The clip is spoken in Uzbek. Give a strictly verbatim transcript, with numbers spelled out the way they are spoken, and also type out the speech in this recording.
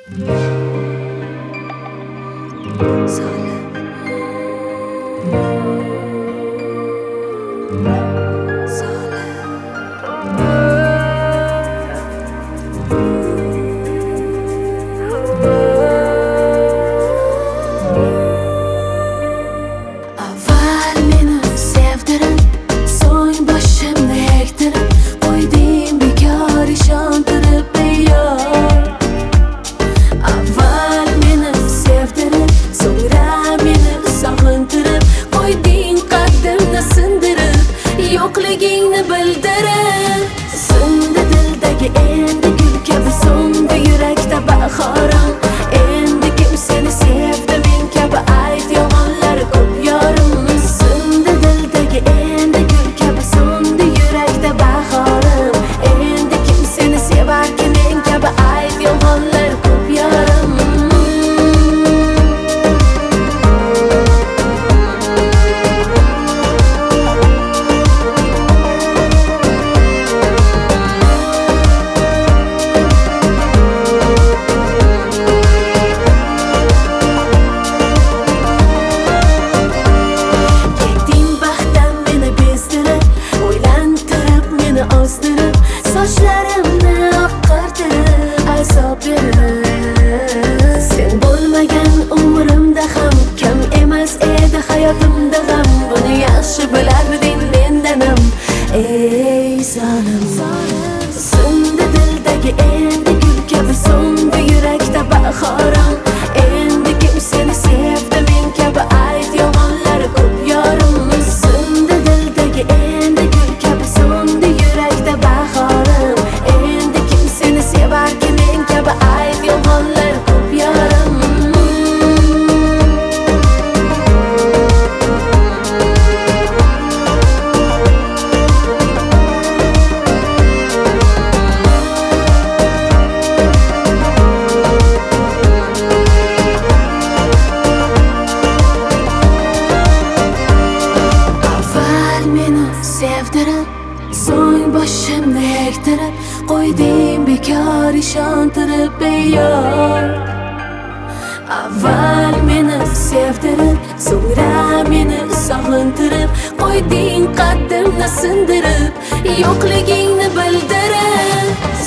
Yo'qligingni bildirib sindi dildagi endi gul kabi so'ndi yurakda bahorim. Endi kim seni sevdi men kabi ayt yolg'onlar ko'p yorim. Sindi dildagi endi gul kabi so'ndi yurakda bahorim. Endi kim seni sevarki men kabi ayt yolg'onlar ko'p yorim. Sochlarimni oqartirib azob berib, sen bo'lmagan umrimda ham kam emas edi hayotimda g'am. Buni yaxshi bilarding mendanam ey zolim. Sindi dildagi endi gul kabi so'ndi yurakda bahorim. Endi kim seni sevdi men kabi ayt yolg'onlar ko'p yorim. Sindi dildagi endi gul kabi so'ndi yurakda bahorim. Endi kim seni sevarki men kabi ayt yolg'onlar ko'p yorim. Avval meni sevdirib, so'ng boshimni egtirib qo'yding bekor ishontirib beyor. Avval meni sevdirib, so'ngra meni sog'intirib qo'yding qaddimni sindirib. Yo'qligingni bildirib